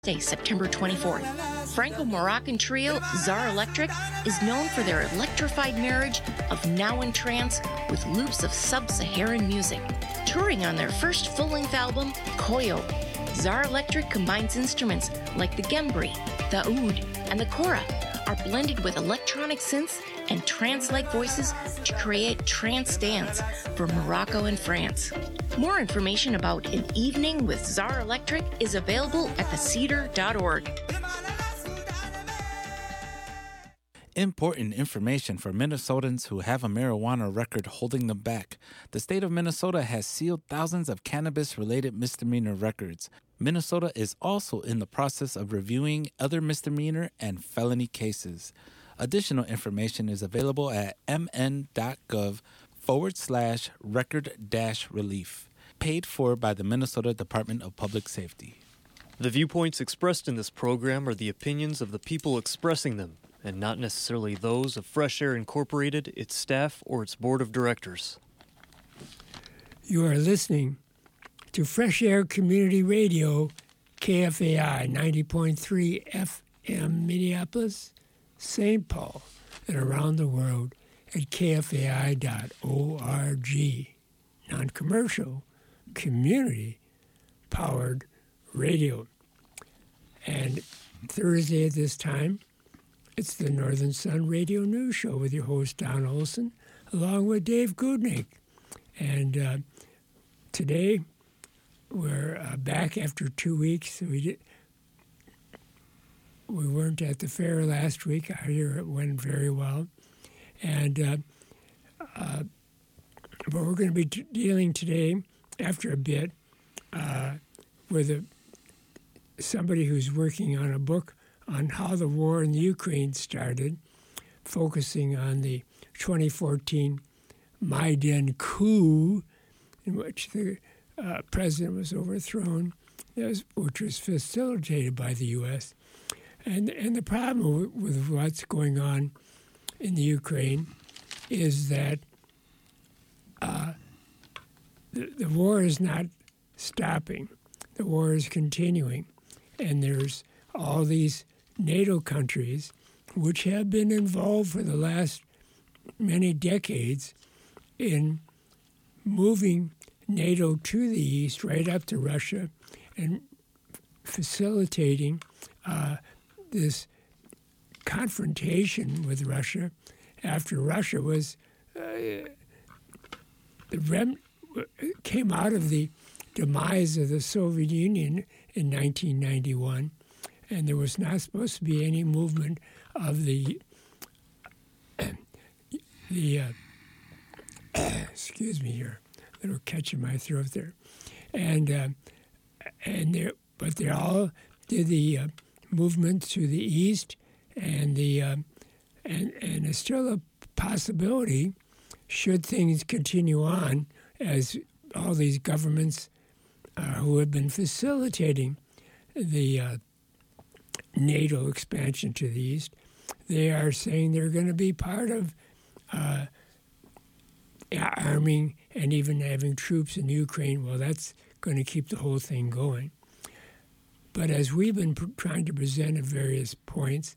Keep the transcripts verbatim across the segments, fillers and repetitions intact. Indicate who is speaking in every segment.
Speaker 1: Thursday, September twenty-fourth. Franco-Moroccan trio Czar Electric is known for their electrified marriage of now in trance with loops of sub-Saharan music. Touring on their first full-length album, Koyo, Czar Electric combines instruments like the gembri, the oud, and the kora are blended with electronic synths and trance-like voices to create trance dance for Morocco and France. More information about An Evening with Czar Electric is available at the cedar dot org.
Speaker 2: Important information for Minnesotans who have a marijuana record holding them back. The state of Minnesota has sealed thousands of cannabis-related misdemeanor records. Minnesota is also in the process of reviewing other misdemeanor and felony cases. Additional information is available at mn.gov forward slash record dash relief. Paid for by the Minnesota Department of Public Safety.
Speaker 3: The viewpoints expressed in this program are the opinions of the people expressing them, and not necessarily those of Fresh Air Incorporated, its staff, or its board of directors.
Speaker 4: You are listening to Fresh Air Community Radio, K F A I ninety point three F M Minneapolis, Saint Paul, and around the world at K F A I dot org. Non-commercial, community-powered radio. And Thursday at this time, it's the Northern Sun Radio News Show with your host, Don Olson, along with Dave Goodnick. And uh, today, we're uh, back after two weeks. We did, we weren't at the fair last week. I hear it went very well. And uh, uh, but we're going to be t- dealing today, after a bit, uh, with a, somebody who's working on a book on how the war in the Ukraine started, focusing on the twenty fourteen Maidan coup, in which the uh, president was overthrown, which was facilitated by the U S. And and the problem with what's going on in the Ukraine is that uh, the, the war is not stopping. The war is continuing. And there's all these NATO countries which have been involved for the last many decades in moving NATO to the east, right up to Russia, and facilitating uh, this confrontation with Russia after Russia was uh, the rem- came out of the demise of the Soviet Union in nineteen ninety-one, and there was not supposed to be any movement of the the uh, excuse me here, a little catch in my throat there, and uh, and there, but they all did the uh, movement to the east, and the uh, and and it's still a possibility, should things continue on, as all these governments uh, who have been facilitating the uh, NATO expansion to the east, they are saying they're going to be part of uh, arming and even having troops in Ukraine. Well, that's going to keep the whole thing going. But as we've been pr- trying to present at various points,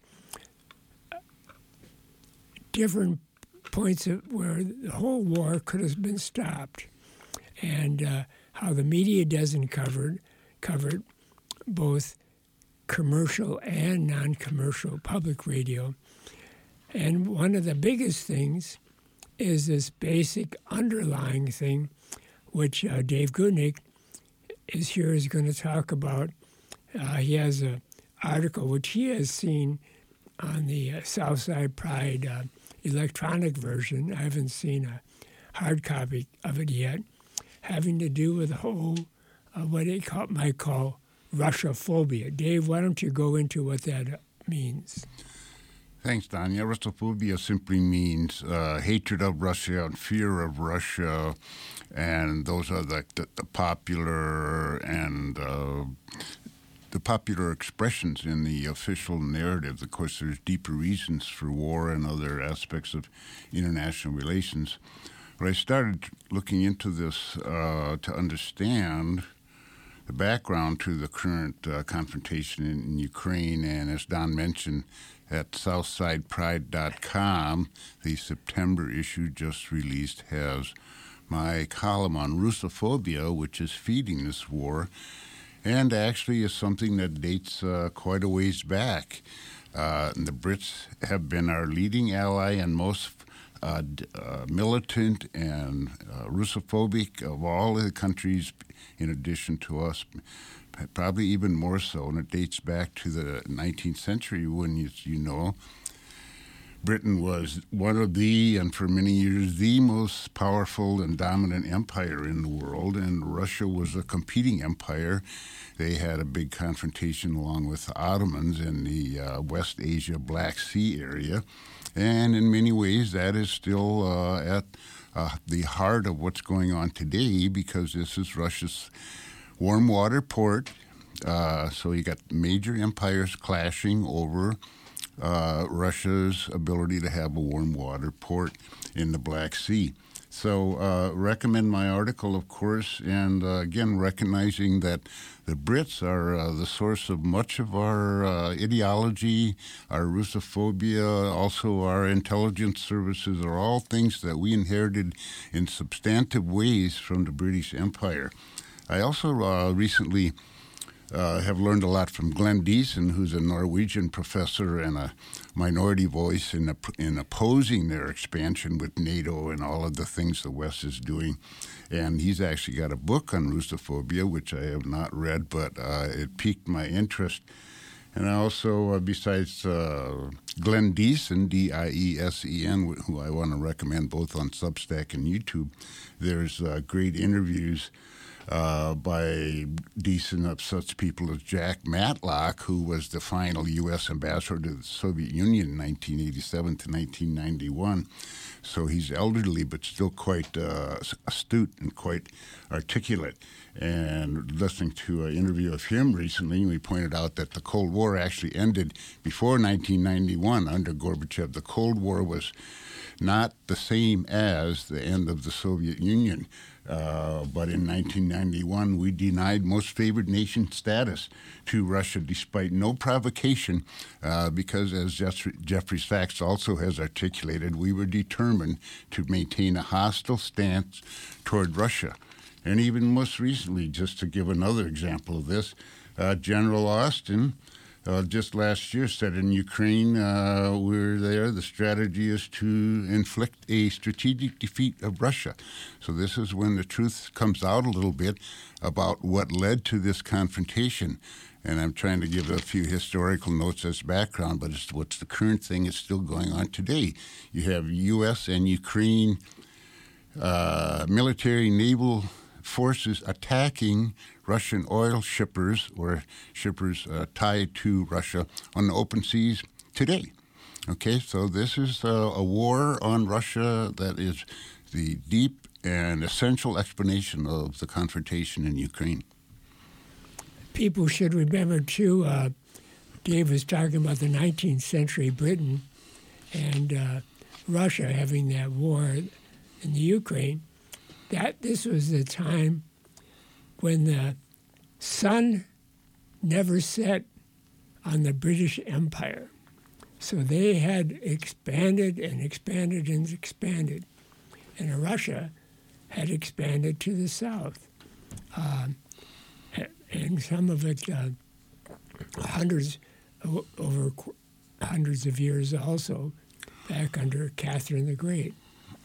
Speaker 4: different points of where the whole war could have been stopped, and uh, how the media doesn't cover cover it, both commercial and non-commercial public radio. And one of the biggest things is this basic underlying thing, which uh, Dave Goodnick is here is going to talk about. Uh, he has an article which he has seen on the uh, Southside Pride uh, electronic version. I haven't seen a hard copy of it yet, having to do with the whole, uh, what they call, might call Russophobia. Dave, why don't you go into what that means?
Speaker 5: Thanks, Don. Yeah, Russophobia simply means uh, hatred of Russia and fear of Russia, and those are the, the, the popular and uh, the popular expressions in the official narrative. Of course, there's deeper reasons for war and other aspects of international relations. But I started looking into this uh, to understand the background to the current uh, confrontation in, in Ukraine. And as Don mentioned, at southside pride dot com, the September issue just released has my column on Russophobia, which is feeding this war, and actually is something that dates uh, quite a ways back. Uh, the Brits have been our leading ally and most uh, d- uh, militant and uh, Russophobic of all the countries, in addition to us, probably even more so. And it dates back to the nineteenth century when, you, you know, Britain was one of the, and for many years, the most powerful and dominant empire in the world, and Russia was a competing empire. They had a big confrontation along with the Ottomans in the uh, West Asia Black Sea area, and in many ways that is still uh, at uh, the heart of what's going on today, because this is Russia's warm water port. Uh, so you got major empires clashing over Uh, Russia's ability to have a warm water port in the Black Sea. So uh, recommend my article, of course, and uh, again, recognizing that the Brits are uh, the source of much of our uh, ideology, our Russophobia, also our intelligence services are all things that we inherited in substantive ways from the British Empire. I also uh, recently Uh, have learned a lot from Glenn Deason, who's a Norwegian professor and a minority voice in, op- in opposing their expansion with NATO and all of the things the West is doing. And he's actually got a book on Russophobia, which I have not read, but uh, it piqued my interest. And also, uh, besides uh, Glenn Deason, D I E S E N, who I want to recommend both on Substack and YouTube, there's uh, great interviews Uh, by Deason of such people as Jack Matlock, who was the final U S ambassador to the Soviet Union in nineteen eighty-seven to nineteen ninety-one. So he's elderly but still quite uh, astute and quite articulate. And listening to an interview of him recently, we pointed out that the Cold War actually ended before nineteen ninety-one under Gorbachev. The Cold War was not the same as the end of the Soviet Union. Uh, but in nineteen ninety-one, we denied most favored nation status to Russia despite no provocation, uh, because, as Jeffrey, Jeffrey Sachs also has articulated, we were determined to maintain a hostile stance toward Russia. And even most recently, just to give another example of this, uh, General Austin Uh, just last year said in Ukraine, uh, we're there, the strategy is to inflict a strategic defeat of Russia. So this is when the truth comes out a little bit about what led to this confrontation. And I'm trying to give a few historical notes as background, but it's what's the current thing is still going on today. You have U S and Ukraine uh, military, naval forces attacking Russian oil shippers or shippers uh, tied to Russia on the open seas today. Okay, so this is uh, a war on Russia that is the deep and essential explanation of the confrontation in Ukraine.
Speaker 4: People should remember, too, uh, Dave was talking about the nineteenth century Britain and uh, Russia having that war in the Ukraine. That this was the time when the sun never set on the British Empire. So they had expanded and expanded and expanded. And Russia had expanded to the south. Um, and some of it uh, hundreds, over hundreds of years also, back under Catherine the Great.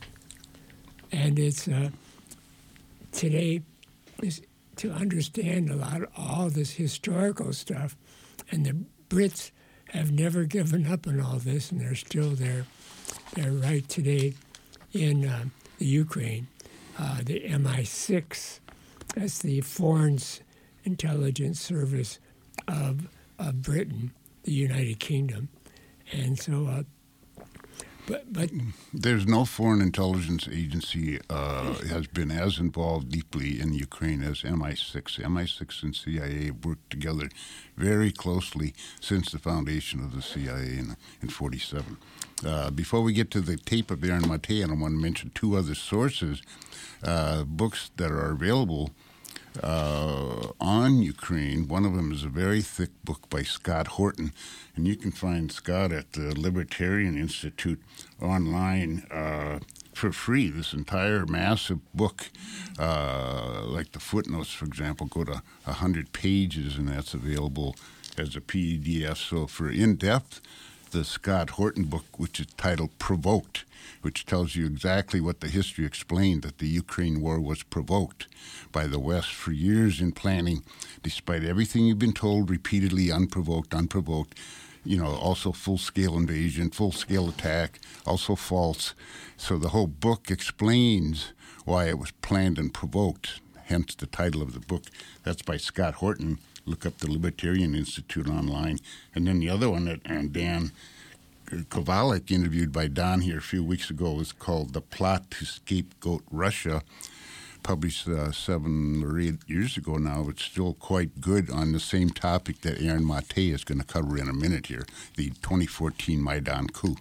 Speaker 4: And it's uh, today is to understand a lot of all this historical stuff, and the Brits have never given up on all this, and they're still there. They're right today in uh, the Ukraine. Uh, the M I six, that's the Foreign Intelligence Service of, of Britain, the United Kingdom, and so. Uh, But, but
Speaker 5: there's no foreign intelligence agency uh, has been as involved deeply in Ukraine as M I six. M I six and C I A have worked together very closely since the foundation of the C I A in, in forty-seven. Uh, before we get to the tape of Aaron Matean, I want to mention two other sources, uh, books that are available uh, on Ukraine. One of them is a very thick book by Scott Horton, and you can find Scott at the Libertarian Institute online uh, for free. This entire massive book, uh, like the footnotes, for example, go to one hundred pages, and that's available as a P D F. So for in-depth, the Scott Horton book, which is titled Provoked, which tells you exactly what the history explained, that the Ukraine war was provoked by the West for years in planning, despite everything you've been told repeatedly, unprovoked, unprovoked, you know, also full-scale invasion, full-scale attack, also false. So the whole book explains why it was planned and provoked, hence the title of the book. That's by Scott Horton. Look up the Libertarian Institute online. And then the other one that and Dan Kovalik interviewed by Don here a few weeks ago was called The Plot to Scapegoat Russia, published uh, seven or eight years ago now. It's still quite good on the same topic that Aaron Mate is going to cover in a minute here, the twenty fourteen Maidan coup.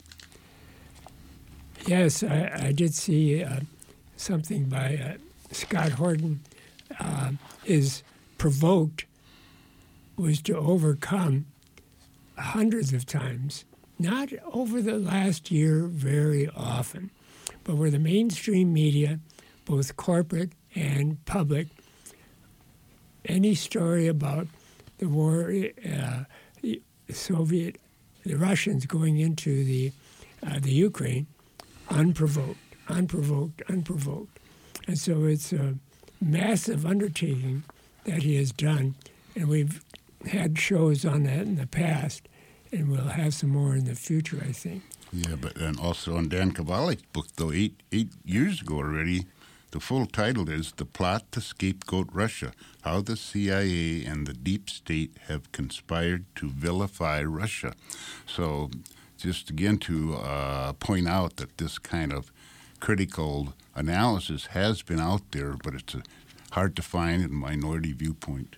Speaker 4: Yes, I, I did see uh, something by uh, Scott Horton. Uh, is provoked was to overcome hundreds of times, not over the last year very often, but where the mainstream media, both corporate and public, any story about the war, uh, the Soviet, the Russians going into the uh, the Ukraine, unprovoked, unprovoked, unprovoked. And so it's a massive undertaking that he has done, and we've had shows on that in the past, and we'll have some more in the future, I think.
Speaker 5: Yeah, but and also on Dan Kovalik's book, though, eight eight years ago already, the full title is The Plot to Scapegoat Russia, How the C I A and the Deep State Have Conspired to Vilify Russia. So just again to uh, point out that this kind of critical analysis has been out there, but it's a, hard to find in minority viewpoint.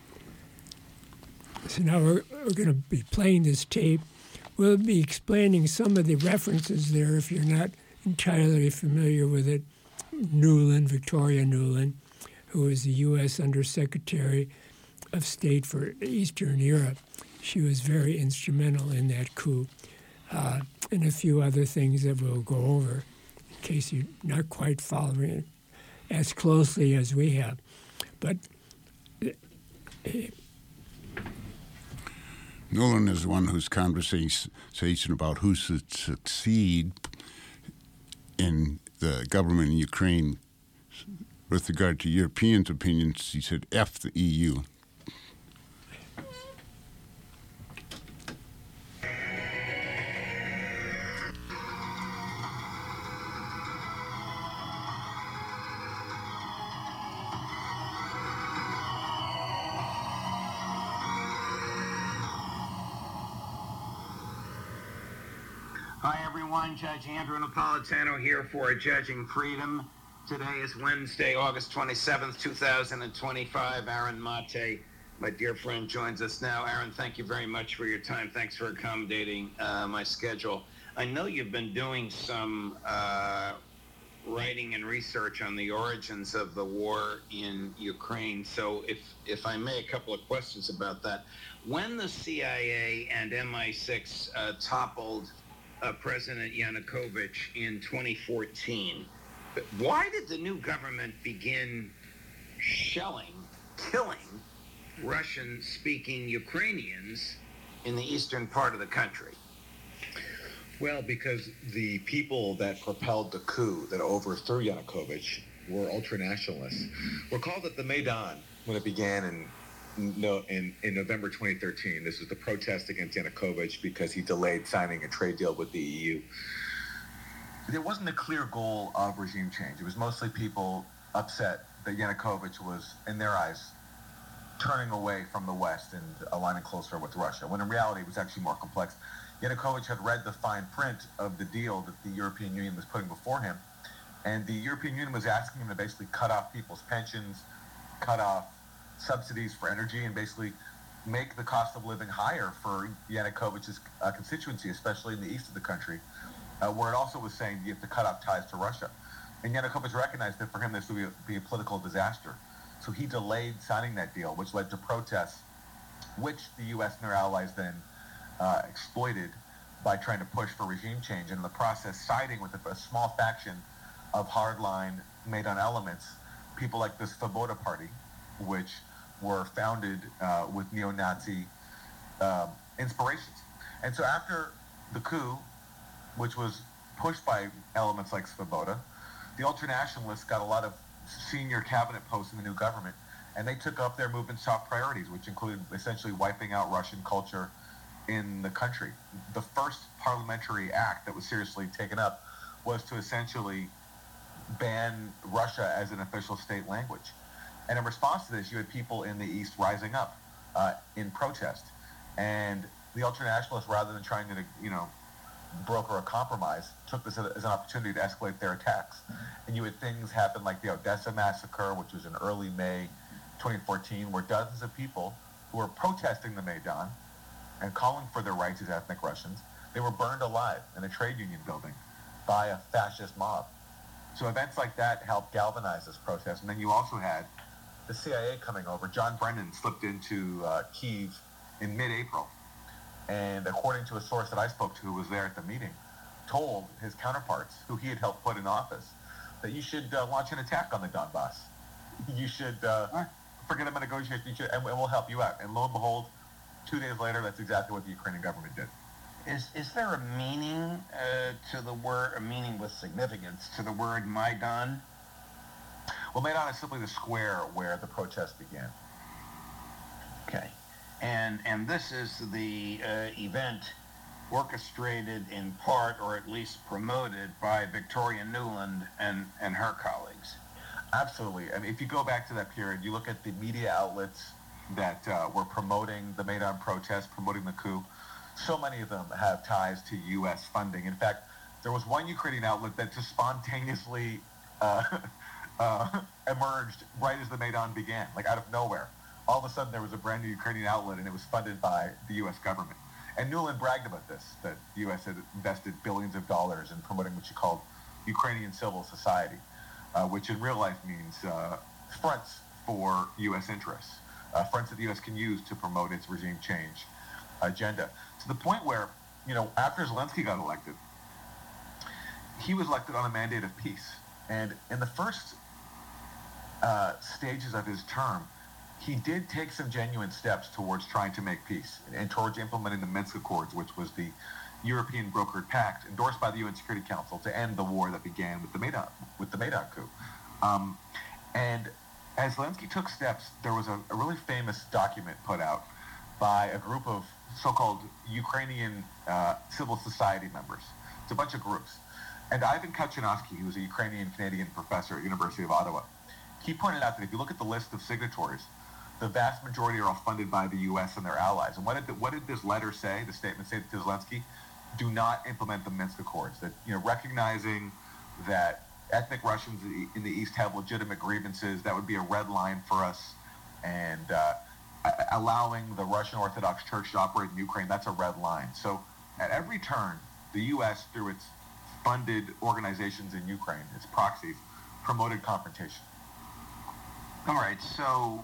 Speaker 4: So now we're, we're going to be playing this tape. We'll be explaining some of the references there if you're not entirely familiar with it. Nuland, Victoria Nuland, who is the U S Undersecretary of State for Eastern Europe. She was very instrumental in that coup, uh, and a few other things that we'll go over in case you're not quite following it as closely as we have. But uh,
Speaker 5: Nuland is the one whose conversation about who should succeed in the government in Ukraine with regard to Europeans' opinions, he said, F the E U.
Speaker 6: Hi, everyone. Judge Andrew Napolitano here for Judging Freedom. Today is Wednesday, August twenty-seventh, two thousand twenty-five. Aaron Mate, my dear friend, joins us now. Aaron, thank you very much for your time. Thanks for accommodating uh, my schedule. I know you've been doing some uh, writing and research on the origins of the war in Ukraine. So if, if I may, a couple of questions about that. When the C I A and M I six uh, toppled Uh, President Yanukovych in twenty fourteen. Why did the new government begin shelling, killing Russian-speaking Ukrainians in the eastern part of the country?
Speaker 7: Well, because the people that propelled the coup that overthrew Yanukovych were ultranationalists. Recall that the Maidan, when it began in No, in, in November twenty thirteen, this was the protest against Yanukovych because he delayed signing a trade deal with the E U. There wasn't a clear goal of regime change. It was mostly people upset that Yanukovych was, in their eyes, turning away from the West and aligning closer with Russia, when in reality it was actually more complex. Yanukovych had read the fine print of the deal that the European Union was putting before him, and the European Union was asking him to basically cut off people's pensions, cut off subsidies for energy, and basically make the cost of living higher for Yanukovych's uh, constituency, especially in the east of the country, uh, where it also was saying you have to cut off ties to Russia. And Yanukovych recognized that for him this would be a, be a political disaster. So he delayed signing that deal, which led to protests, which the U S and their allies then uh, exploited by trying to push for regime change, and in the process siding with a, a small faction of hardline Maidan elements, people like the Svoboda Party, which were founded uh, with neo-Nazi um, inspirations. And so after the coup, which was pushed by elements like Svoboda, the ultranationalists got a lot of senior cabinet posts in the new government, and they took up their movement's top priorities, which included essentially wiping out Russian culture in the country. The first parliamentary act that was seriously taken up was to essentially ban Russia as an official state language. And in response to this, you had people in the East rising up uh, in protest. And the ultranationalists, rather than trying to, you know, broker a compromise, took this as an opportunity to escalate their attacks. And you had things happen like the Odessa massacre, which was in early May twenty fourteen, where dozens of people who were protesting the Maidan and calling for their rights as ethnic Russians, they were burned alive in a trade union building by a fascist mob. So events like that helped galvanize this protest. And then you also had the C I A coming over. John Brennan slipped into uh, Kyiv in mid-April. And according to a source that I spoke to who was there at the meeting, told his counterparts, who he had helped put in office, that you should uh, launch an attack on the Donbass. You should uh, forget about negotiations, you should, and we'll help you out. And lo and behold, two days later, that's exactly what the Ukrainian government did.
Speaker 6: Is is there a meaning uh, to the word, a meaning with significance to the word Maidan?
Speaker 7: Well, Maidan is simply the square where the protest began.
Speaker 6: Okay. And and this is the uh, event orchestrated in part, or at least promoted, by Victoria Nuland and, and her colleagues.
Speaker 7: Absolutely. I mean, if you go back to that period, you look at the media outlets that uh, were promoting the Maidan protest, promoting the coup. So many of them have ties to U S funding. In fact, there was one Ukrainian outlet that just spontaneously uh, uh, emerged right as the Maidan began, like out of nowhere. All of a sudden, there was a brand new Ukrainian outlet, and it was funded by the U S government. And Nuland bragged about this, that the U S had invested billions of dollars in promoting what she called Ukrainian civil society, uh, which in real life means uh, fronts for U S interests, uh, fronts that the U S can use to promote its regime change agenda. To the point where, you know, after Zelensky got elected, he was elected on a mandate of peace. And in the first uh, stages of his term, he did take some genuine steps towards trying to make peace and towards implementing the Minsk Accords, which was the European brokered pact endorsed by the U N Security Council to end the war that began with the Maidan, with the Maidan coup. Um, and as Zelensky took steps, there was a, a really famous document put out by a group of so-called Ukrainian uh, civil society members. It's a bunch of groups. And Ivan Kachinovsky, who was a Ukrainian-Canadian professor at University of Ottawa, he pointed out that if you look at the list of signatories, the vast majority are all funded by the U S and their allies. And what did the, what did this letter say, the statement say to Zelensky? Do not implement the Minsk Accords. That, you know, recognizing that ethnic Russians in the East have legitimate grievances, that would be a red line for us. And uh, allowing the Russian Orthodox Church to operate in Ukraine, that's a red line. So at every turn, the U S, through its funded organizations in Ukraine, its proxies, promoted confrontation.
Speaker 6: All right, so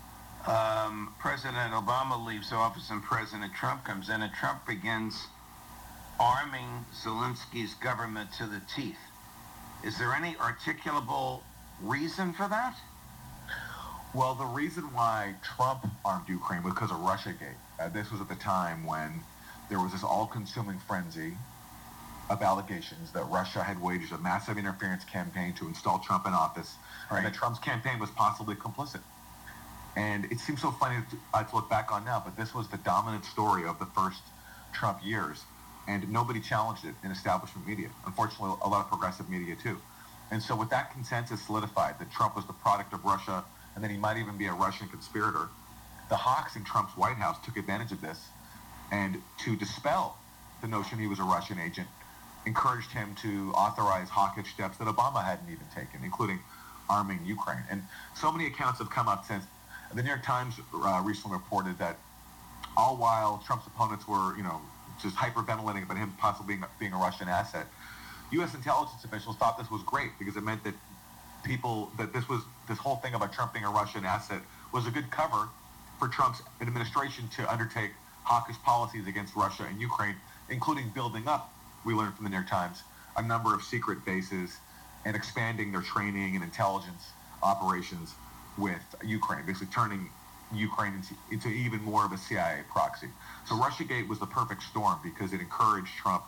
Speaker 6: um, President Obama leaves office and President Trump comes in, and Trump begins arming Zelensky's government to the teeth. Is there any articulable reason for that?
Speaker 7: Well, the reason why Trump armed Ukraine was because of Russiagate. Uh, this was at the time when there was this all-consuming frenzy of allegations that Russia had waged a massive interference campaign to install Trump in office, right, and that Trump's campaign was possibly complicit. And it seems so funny to, uh, to look back on now, but this was the dominant story of the first Trump years, and nobody challenged it in establishment media. Unfortunately, a lot of progressive media too. And so with that consensus solidified that Trump was the product of Russia, and that he might even be a Russian conspirator, the hawks in Trump's White House took advantage of this, and to dispel the notion he was a Russian agent, encouraged him to authorize hawkish steps that Obama hadn't even taken, including arming Ukraine. And so many accounts have come up since. The New York Times uh, recently reported that all while Trump's opponents were, you know, just hyperventilating about him possibly being, being a Russian asset, U S intelligence officials thought this was great because it meant that people, that this was this whole thing about Trump being a Russian asset was a good cover for Trump's administration to undertake hawkish policies against Russia and Ukraine, including building up, we learned from the New York Times, a number of secret bases and expanding their training and intelligence operations with Ukraine, basically turning Ukraine into, into even more of a C I A proxy. So Russiagate was the perfect storm because it encouraged Trump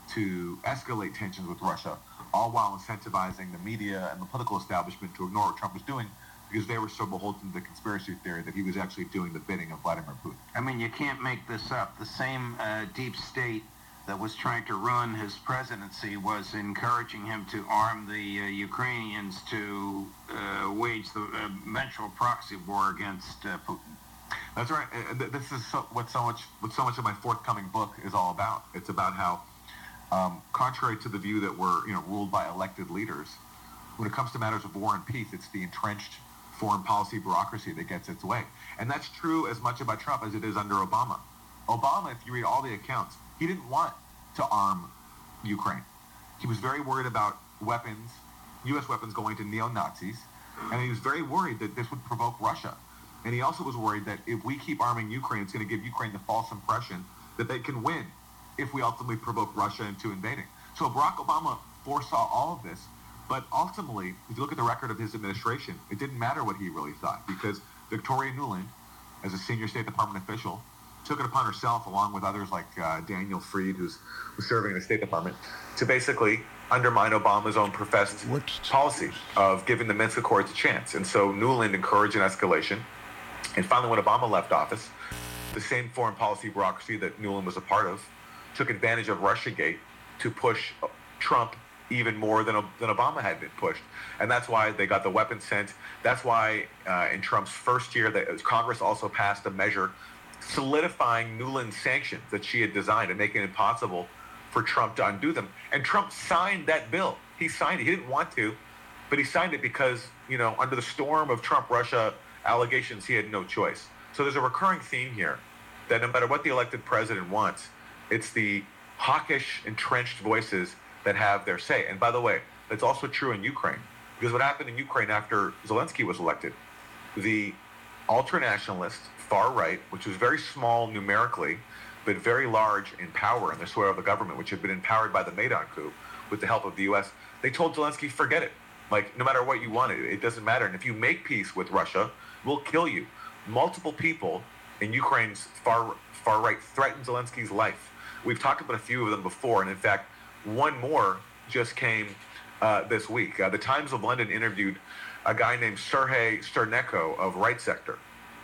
Speaker 7: to escalate tensions with Russia, all while incentivizing the media and the political establishment to ignore what Trump was doing because they were so beholden to the conspiracy theory that he was actually doing the bidding of Vladimir Putin.
Speaker 6: I mean, you can't make this up. The same uh, deep state that was trying to ruin his presidency was encouraging him to arm the uh, Ukrainians to uh, wage the uh, eventual proxy war against uh, Putin.
Speaker 7: That's right. Uh, this is so, what so much what so much of my forthcoming book is all about. It's about how, um, contrary to the view that we're you know ruled by elected leaders, when it comes to matters of war and peace, it's the entrenched foreign policy bureaucracy that gets its way. And that's true as much about Trump as it is under Obama. Obama, if you read all the accounts, he didn't want to arm Ukraine. He was very worried about weapons, U S weapons going to neo-Nazis, and he was very worried that this would provoke Russia. And he also was worried that if we keep arming Ukraine, it's going to give Ukraine the false impression that they can win if we ultimately provoke Russia into invading. So Barack Obama foresaw all of this, but ultimately, if you look at the record of his administration, it didn't matter what he really thought because Victoria Nuland, as a senior State Department official, took it upon herself, along with others like uh, Daniel Freed, who's, who's serving in the State Department, to basically undermine Obama's own professed What's... policy of giving the Minsk Accords a chance. And so Nuland encouraged an escalation. And finally, when Obama left office, the same foreign policy bureaucracy that Nuland was a part of took advantage of Russiagate to push Trump even more than, than Obama had been pushed. And that's why they got the weapons sent. That's why uh, in Trump's first year, that Congress also passed a measure solidifying Nuland's sanctions that she had designed and making it impossible for Trump to undo them. And Trump signed that bill. He signed it. He didn't want to, but he signed it because, you know, under the storm of Trump-Russia allegations, he had no choice. So there's a recurring theme here that no matter what the elected president wants, it's the hawkish, entrenched voices that have their say. And by the way, that's also true in Ukraine. Because what happened in Ukraine after Zelensky was elected, the ultranationalist far right, which was very small numerically, but very large in power in the soil of the government, which had been empowered by the Maidan coup with the help of the U S, they told Zelensky, forget it. Like, no matter what you want, it, it doesn't matter. And if you make peace with Russia, we'll kill you. Multiple people in Ukraine's far, far right threatened Zelensky's life. We've talked about a few of them before, and in fact, one more just came uh, this week. Uh, the Times of London interviewed a guy named Sergei Sternenko of Right Sector.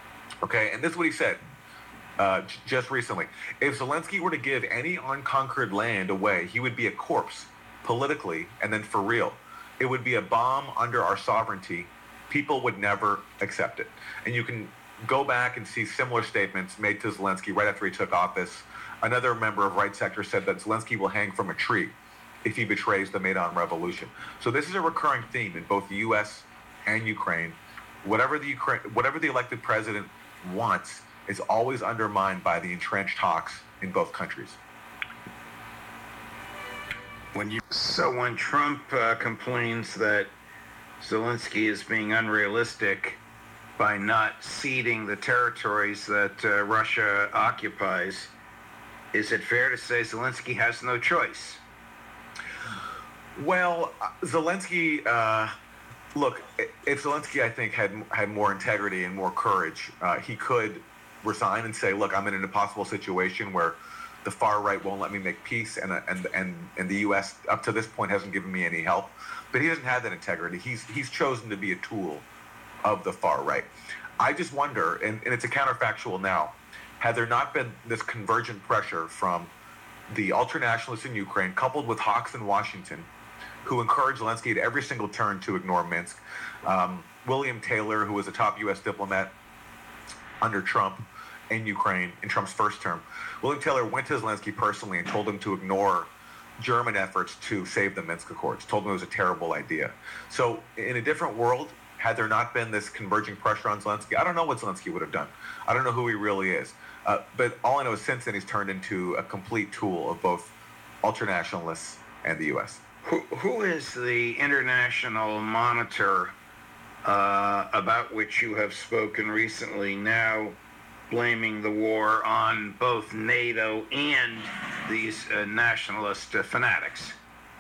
Speaker 7: Okay, and this is what he said uh, j- just recently. If Zelensky were to give any unconquered land away, he would be a corpse, politically, and then for real. It would be a bomb under our sovereignty. People would never accept it. And you can go back and see similar statements made to Zelensky right after he took office. Another member of Right Sector said that Zelensky will hang from a tree if he betrays the Maidan Revolution. So this is a recurring theme in both the U S and Ukraine. Whatever the Ukraine, whatever the elected president wants is always undermined by the entrenched hawks in both countries.
Speaker 6: When you so when Trump uh, complains that Zelensky is being unrealistic by not ceding the territories that uh, Russia occupies, is it fair to say Zelensky has no choice?
Speaker 7: Well, Zelensky, uh, look, if Zelensky, I think, had had more integrity and more courage, uh, he could resign and say, look, I'm in an impossible situation where the far right won't let me make peace, and and and and the U S up to this point hasn't given me any help. But he doesn't have that integrity. He's he's chosen to be a tool of the far right. I just wonder, and, and it's a counterfactual now, had there not been this convergent pressure from the ultranationalists in Ukraine, coupled with hawks in Washington, who encouraged Zelensky at every single turn to ignore Minsk, um, William Taylor, who was a top U S diplomat under Trump in Ukraine in Trump's first term, William Taylor went to Zelensky personally and told him to ignore German efforts to save the Minsk Accords, told him it was a terrible idea. So in a different world, had there not been this converging pressure on Zelensky, I don't know what Zelensky would have done. I don't know who he really is. Uh, but all I know is since then he's turned into a complete tool of both ultranationalists and the U S.
Speaker 6: Who, who is the international monitor uh, about which you have spoken recently, now blaming the war on both NATO and these uh, nationalist uh, fanatics.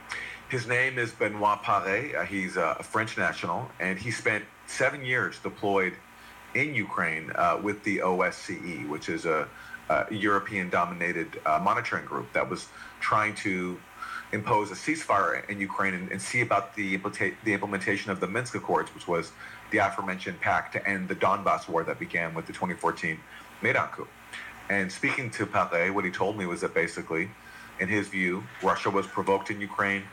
Speaker 8: His name is Benoit Paré. Uh, he's uh, a French national, and he spent seven years deployed in Ukraine uh, with the O S C E, which is a, a European-dominated uh, monitoring group that was trying to impose a ceasefire in Ukraine and, and see about the, implementa- the implementation of the Minsk Accords, which was the aforementioned pact to end the Donbass war that began with the twenty fourteen Maidan coup. And speaking to Paré, what he told me was that basically, in his view, Russia was provoked in Ukraine,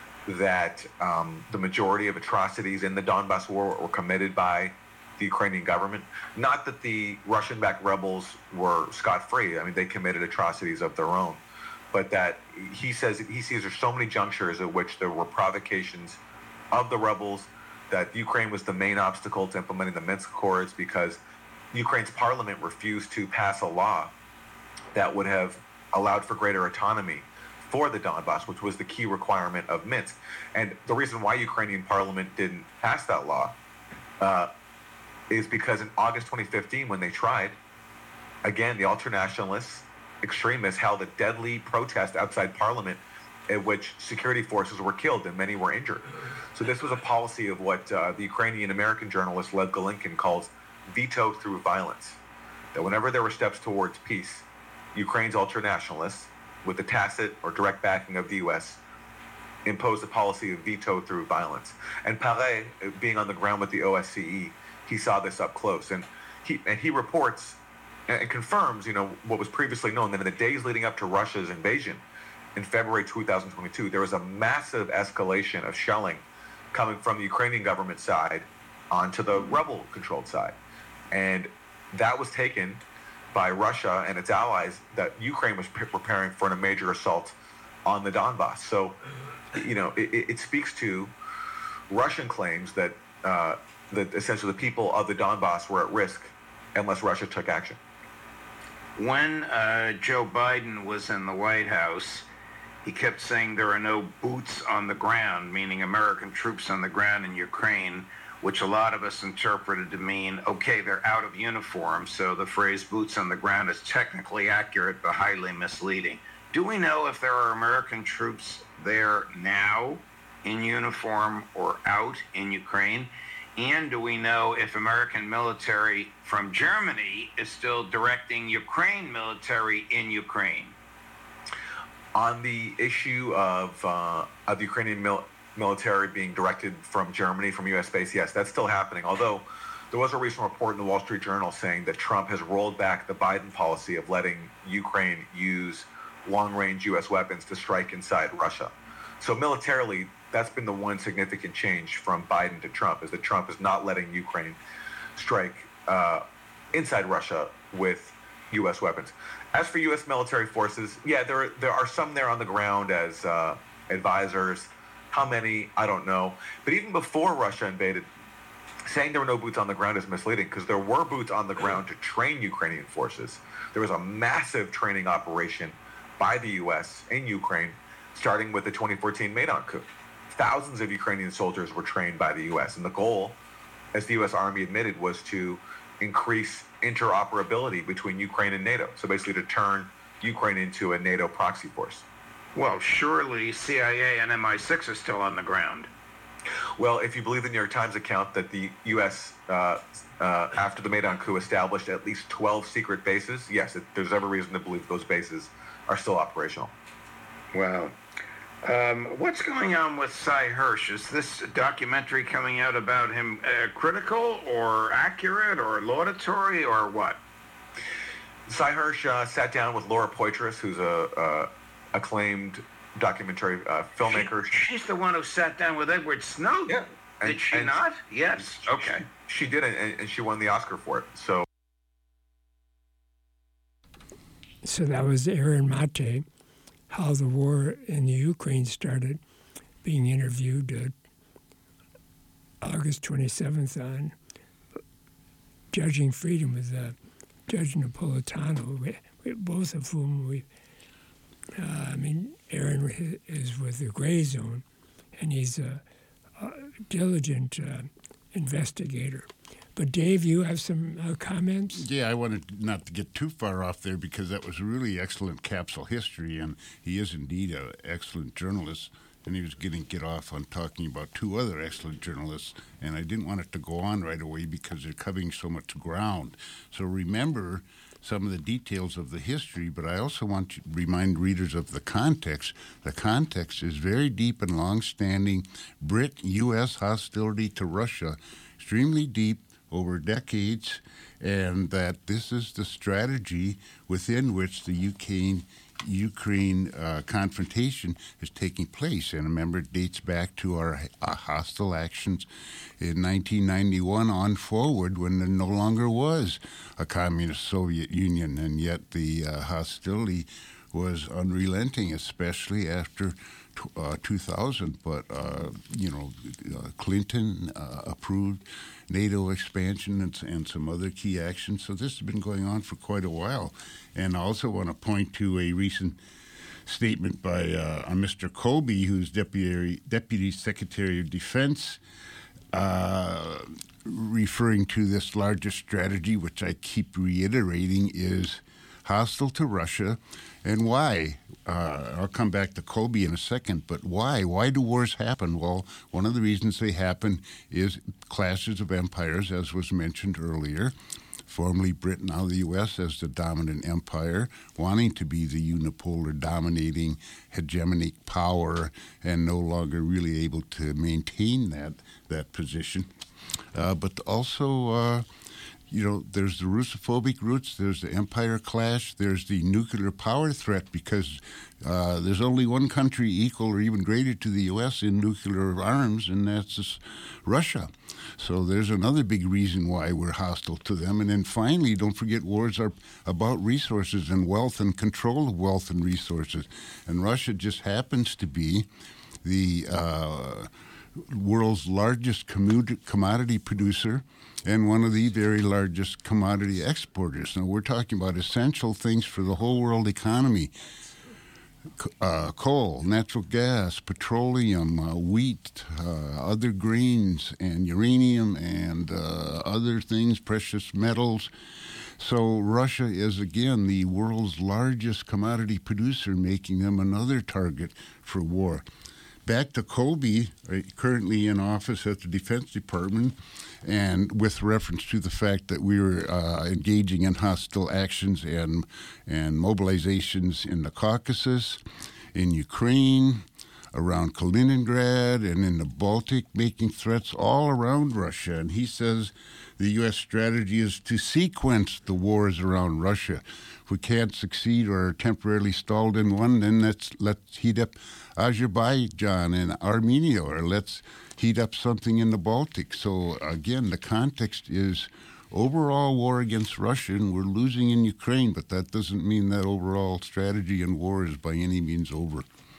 Speaker 8: that um, the majority of atrocities in the Donbass war were committed by the Ukrainian government. Not that the Russian-backed rebels were scot-free. I mean, they committed atrocities of their own. But that he says he sees there's so many junctures at which there were provocations of the rebels, that Ukraine was the main obstacle to implementing the Minsk Accords because Ukraine's parliament refused to pass a law that would have allowed for greater autonomy for the Donbass, which was the key requirement of Minsk. And the reason why Ukrainian parliament didn't pass that law uh, is because in August twenty fifteen, when they tried, again, the ultranationalists, extremists held a deadly protest outside parliament in which security forces were killed and many were injured. So this was a policy of what uh, the Ukrainian-American journalist Lev Golinkin calls veto through violence. That whenever there were steps towards peace, Ukraine's ultranationalists, with the tacit or direct backing of the U S, imposed a policy of veto through violence. And Paré, being on the ground with the O S C E, he saw this up close. And he, and he reports and confirms, you know, what was previously known, that in the days leading up to Russia's invasion in February two thousand twenty-two, there was a massive escalation of shelling coming from the Ukrainian government side onto the rebel-controlled side. And that was taken by Russia and its allies, that Ukraine was pre- preparing for a major assault on the Donbass. So, you know, it, it speaks to Russian claims that, uh, that essentially the people of the Donbass were at risk unless Russia took action.
Speaker 6: When uh, Joe Biden was in the White House, he kept saying there are no boots on the ground, meaning American troops on the ground in Ukraine, which a lot of us interpreted to mean, okay, they're out of uniform, so the phrase boots on the ground is technically accurate but highly misleading. Do we know if there are American troops there now in uniform or out in Ukraine? And do we know if American military from Germany is still directing Ukraine military in Ukraine?
Speaker 8: On the issue of, uh, of the Ukrainian mil- military being directed from Germany, from U S base, yes, that's still happening. Although there was a recent report in the Wall Street Journal saying that Trump has rolled back the Biden policy of letting Ukraine use long-range U S weapons to strike inside Russia. So militarily, that's been the one significant change from Biden to Trump, is that Trump is not letting Ukraine strike uh, inside Russia with U S weapons. As for U S military forces, yeah, there there are some there on the ground as uh, advisors. How many, I don't know. But even before Russia invaded, saying there were no boots on the ground is misleading, because there were boots on the ground to train Ukrainian forces. There was a massive training operation by the U S in Ukraine, starting with the twenty fourteen Maidan coup. Thousands of Ukrainian soldiers were trained by the U S, and the goal, as the U S Army admitted, was to increase interoperability between Ukraine and NATO. So basically to turn Ukraine into a NATO proxy force.
Speaker 6: Well, surely C I A and M I six are still on the ground.
Speaker 8: Well, if you believe the New York Times account that the U S, uh, uh, after the Maidan coup, established at least twelve secret bases, yes, it, there's every reason to believe those bases are still operational.
Speaker 6: Wow. Um, what's going on with Sy Hersh? Is this documentary coming out about him uh, critical or accurate or laudatory or what?
Speaker 8: Sy Hersh uh, sat down with Laura Poitras, who's a uh, acclaimed documentary uh, filmmaker.
Speaker 6: She, she's the one who sat down with Edward Snowden.
Speaker 8: Yeah. And,
Speaker 6: did she not? Yes.
Speaker 8: She, okay. She, she did, and, and she won the Oscar for it. So.
Speaker 4: So that was Aaron Mate, how the war in the Ukraine started, being interviewed uh, August twenty-seventh on Judging Freedom with uh, Judge Napolitano, we, we, both of whom we, uh, I mean, Aaron is with the Gray Zone, and he's a, a diligent uh, investigator. But Dave, you have some uh, comments?
Speaker 5: Yeah, I wanted not to get too far off there because that was really excellent capsule history, and he is indeed an excellent journalist. And he was going to get off on talking about two other excellent journalists, and I didn't want it to go on right away because they're covering so much ground. So remember some of the details of the history, but I also want to remind readers of the context. The context is very deep and long-standing Brit-U S hostility to Russia, extremely deep over decades, and that this is the strategy within which the Ukraine Ukraine uh, confrontation is taking place. And remember, it dates back to our uh, hostile actions in nineteen ninety-one on forward, when there no longer was a communist Soviet Union, and yet the uh, hostility was unrelenting, especially after t- uh, two thousand. But, uh, you know, uh, Clinton uh, approved NATO expansion and, and some other key actions. So this has been going on for quite a while. And I also want to point to a recent statement by uh, Mister Colby, who's Deputy, Deputy Secretary of Defense, uh, referring to this larger strategy, which I keep reiterating is hostile to Russia. And why? Uh, I'll come back to Colby in a second, but why? Why do wars happen? Well, one of the reasons they happen is clashes of empires, as was mentioned earlier. Formerly Britain, now the U S as the dominant empire, wanting to be the unipolar, dominating, hegemonic power, and no longer really able to maintain that that position. Uh, but also, uh, you know, there's the Russophobic roots, there's the empire clash, there's the nuclear power threat, because uh, there's only one country equal or even greater to the U S in nuclear arms, and that's just Russia. So there's another big reason why we're hostile to them. And then finally, don't forget, wars are about resources and wealth and control of wealth and resources. And Russia just happens to be the uh, world's largest commodity producer and one of the very largest commodity exporters. Now, we're talking about essential things for the whole world economy. Uh, coal, natural gas, petroleum, uh, wheat, uh, other grains, and uranium, and uh, other things, precious metals. So Russia is, again, the world's largest commodity producer, making them another target for war. Back to Colby, uh, currently in office at the Defense Department, and with reference to the fact that we were uh, engaging in hostile actions and and mobilizations in the Caucasus, in Ukraine, around Kaliningrad, and in the Baltic, making threats all around Russia. And he says the U S strategy is to sequence the wars around Russia. If we can't succeed or are temporarily stalled in one, then let's, let's heat up Azerbaijan and Armenia, or let's heat up something in the Baltic. So again, the context is overall war against Russia, and we're losing in Ukraine, but that doesn't mean that overall strategy and war is by any means over.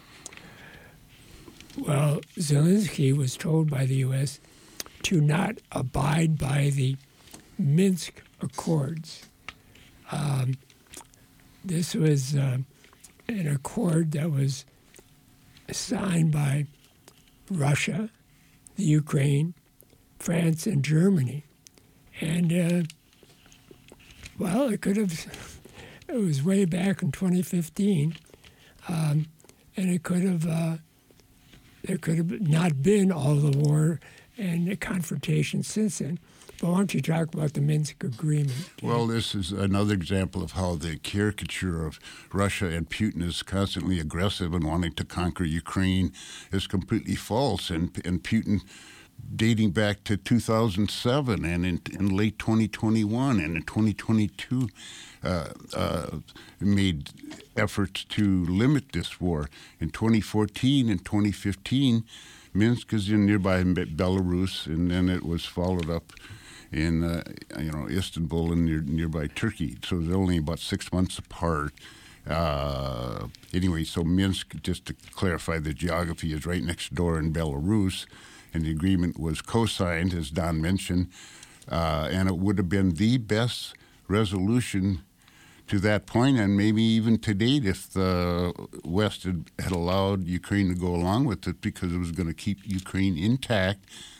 Speaker 4: Well, Zelensky was told by the U S to not abide by the Minsk Accords. Um, this was uh, an accord that was signed by Russia, the Ukraine, France, and Germany. And, uh, well, it could have, it was way back in twenty fifteen, um, and it could have, uh, there could have not been all the war and the confrontation since then. But why don't you talk about the Minsk Agreement?
Speaker 5: Well, this is another example of how the caricature of Russia and Putin is constantly aggressive and wanting to conquer Ukraine is completely false. And, and Putin, dating back to two thousand seven and in, in late twenty twenty-one and in twenty twenty-two, uh, uh, made efforts to limit this war. In twenty fourteen and twenty fifteen, Minsk is in nearby Belarus, and then it was followed up in uh, you know Istanbul and near, nearby Turkey. So it's only about six months apart. Uh, anyway, so Minsk, just to clarify the geography, is right next door in Belarus, and the agreement was co-signed, as Don mentioned, uh, and it would have been the best resolution to that point, and maybe even to date, if the West had, had allowed Ukraine to go along with it, because it was going to keep Ukraine intact.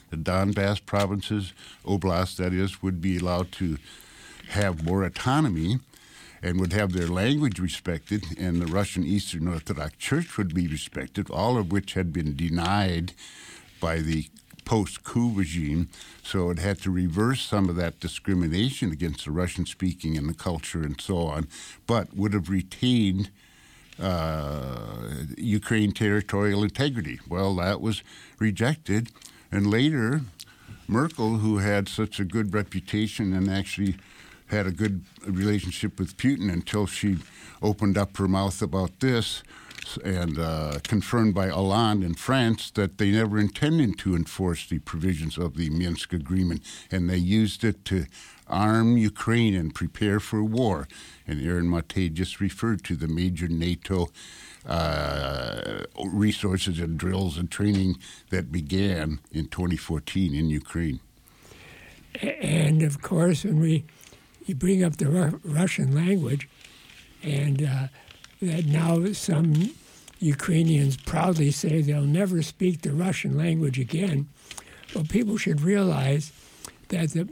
Speaker 5: the Donbass provinces, oblasts that is, would be allowed to have more autonomy and would have their language respected, and the Russian Eastern Orthodox Church would be respected, all of which had been denied by the post-coup regime. So it had to reverse some of that discrimination against the Russian-speaking and the culture and so on, but would have retained uh, Ukraine territorial integrity. Well, that was rejected, and later Merkel, who had such a good reputation and actually had a good relationship with Putin until she opened up her mouth about this, and uh, confirmed by Hollande in France that they never intended to enforce the provisions of the Minsk Agreement, and they used it to arm Ukraine and prepare for war. And Aaron Mate just referred to the major NATO uh, resources and drills and training that began in twenty fourteen in Ukraine.
Speaker 4: And, of course, when we you bring up the Ru- Russian language, and uh, that now some Ukrainians proudly say they'll never speak the Russian language again. Well, people should realize that the,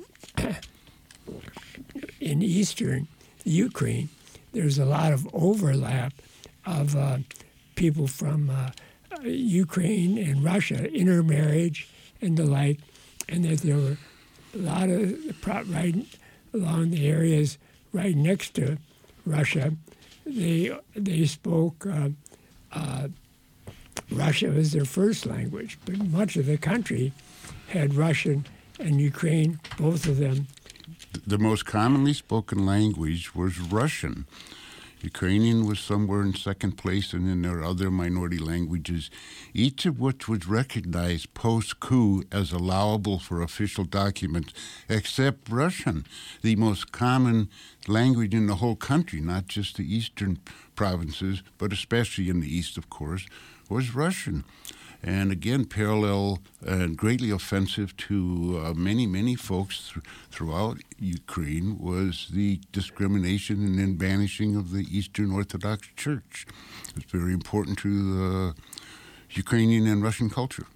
Speaker 4: in eastern Ukraine, there's a lot of overlap of uh, people from uh, Ukraine and Russia, intermarriage and the like, and that there were a lot of, right along the areas right next to Russia, they they spoke uh, uh, Russia as their first language, but much of the country had Russian and Ukraine, both of them.
Speaker 5: The most commonly spoken language was Russian. Ukrainian was somewhere in second place, and then there are other minority languages, each of which was recognized post-coup as allowable for official documents, except Russian, the most common language in the whole country, not just the eastern provinces, but especially in the east, of course, was Russian. And again, parallel and greatly offensive to uh, many, many folks th- throughout Ukraine was the discrimination and then banishing of the Eastern Orthodox Church. It's very important to the Ukrainian and Russian culture.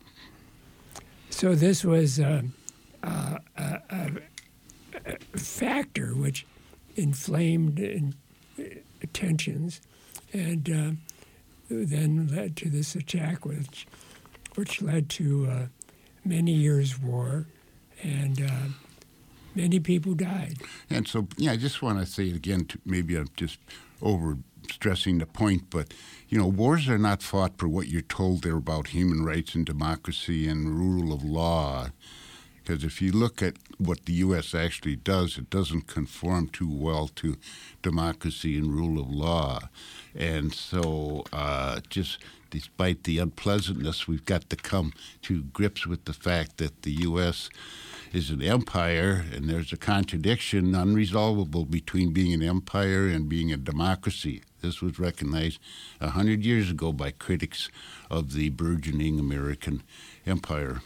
Speaker 4: So this was uh, uh, a, a, a factor which inflamed in, uh, tensions and uh, then led to this attack, which which led to uh, many years' war, and uh, many people died.
Speaker 5: And so, yeah, I just want to say it again, to, maybe I'm just over-stressing the point, but, you know, wars are not fought for what you're told they're about, human rights and democracy and rule of law. Because if you look at what the U S actually does, it doesn't conform too well to democracy and rule of law. And so uh, just despite the unpleasantness, we've got to come to grips with the fact that the U S is an empire, and there's a contradiction unresolvable between being an empire and being a democracy. This was recognized a hundred years ago by critics of the burgeoning American empire.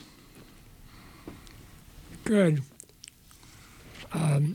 Speaker 4: Good. Um,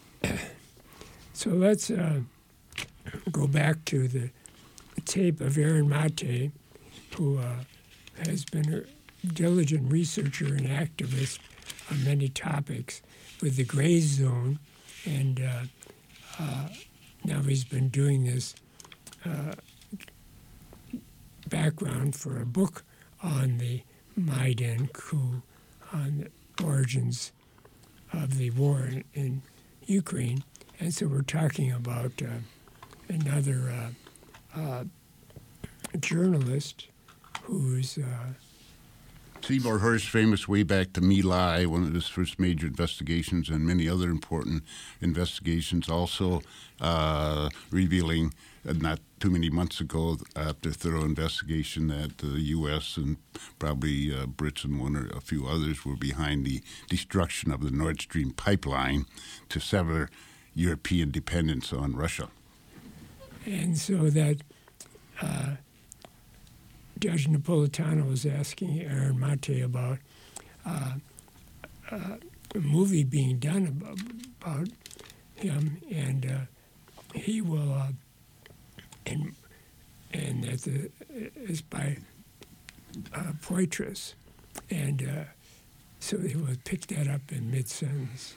Speaker 4: so let's uh, go back to the tape of Aaron Mate, who uh, has been a diligent researcher and activist on many topics with the Gray Zone, and uh, uh, now he's been doing this uh, background for a book on the Maidan coup, on the origins of the war in, in Ukraine. And so we're talking about uh, another uh, uh, journalist who's... Uh,
Speaker 5: Seymour Hersh, famous way back to My Lai, one of his first major investigations, and many other important investigations, also uh, revealing uh, not too many months ago, after thorough investigation, that the U S and probably uh, Brits and one or a few others were behind the destruction of the Nord Stream pipeline to sever European dependence on Russia.
Speaker 4: And so that uh, Judge Napolitano was asking Aaron Mate about uh, uh, a movie being done about, about him, and uh, he will, uh, and and that the, is by uh, Poitras, and uh, So they will pick that up in mid-sentence.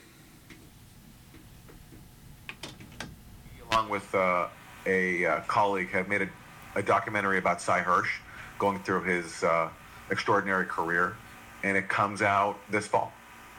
Speaker 8: Along with uh, a uh, colleague, have made a, a documentary about Cy Hirsch, going through his uh, extraordinary career, and it comes out this fall.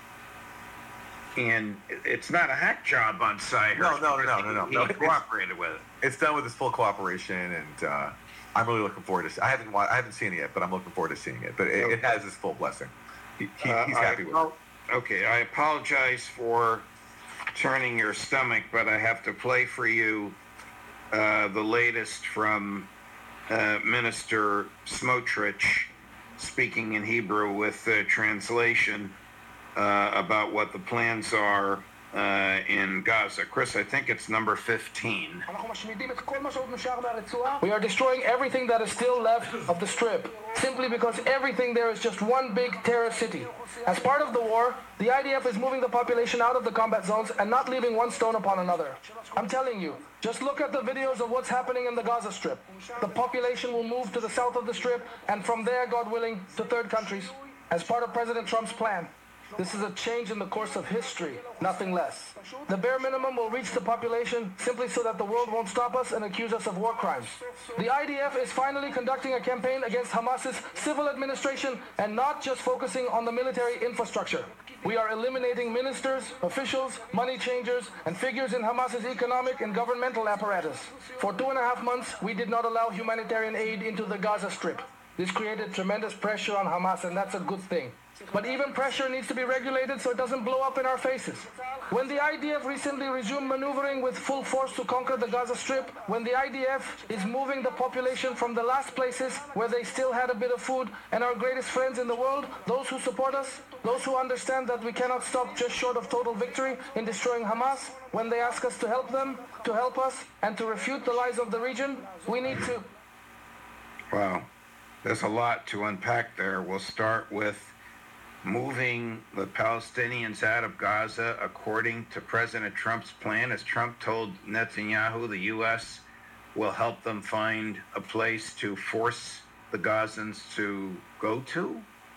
Speaker 6: And it's not a hack job on Cy Hirsch.
Speaker 8: No, no, no, no, no, no.
Speaker 6: He cooperated with it.
Speaker 8: It's done with his full cooperation, and uh, I'm really looking forward to. I haven't, I haven't seen it yet, but I'm looking forward to seeing it. But it,
Speaker 6: okay.
Speaker 8: it has his full blessing. He, he,
Speaker 6: uh,
Speaker 8: he's happy
Speaker 6: I,
Speaker 8: with
Speaker 6: well,
Speaker 8: it.
Speaker 6: Okay, I apologize for turning your stomach, but I have to play for you uh, the latest from uh, Minister Smotrich, speaking in Hebrew with uh, translation uh, about what the plans are uh, in Gaza. Chris, I think it's number fifteen.
Speaker 9: We are destroying everything that is still left of the Strip, simply because everything there is just one big terror city. As part of the war, the I D F is moving the population out of the combat zones and not leaving one stone upon another. I'm telling you, just look at the videos of what's happening in the Gaza Strip. The population will move to the south of the Strip, and from there, God willing, to third countries, as part of President Trump's plan. This is a change in the course of history, nothing less. The bare minimum will reach the population simply so that the world won't stop us and accuse us of war crimes. The I D F is finally conducting a campaign against Hamas's civil administration and not just focusing on the military infrastructure. We are eliminating ministers, officials, money changers, and figures in Hamas's economic and governmental apparatus. For two and a half months, we did not allow humanitarian aid into the Gaza Strip. This created tremendous pressure on Hamas, and that's a good thing. But even pressure needs to be regulated so it doesn't blow up in our faces. When the I D F recently resumed maneuvering with full force to conquer the Gaza Strip, when the I D F is moving the population from the last places where they still had a bit of food, and our greatest friends in the world, those who support us, those who understand that we cannot stop just short of total victory in destroying Hamas, when they ask us to help them, to help us, and to refute the lies of the region, we need to...
Speaker 6: Wow, there's a lot to unpack there. We'll start with moving the Palestinians out of Gaza according to President Trump's plan. As Trump told Netanyahu, the U S will help them find a place to force the Gazans to go to?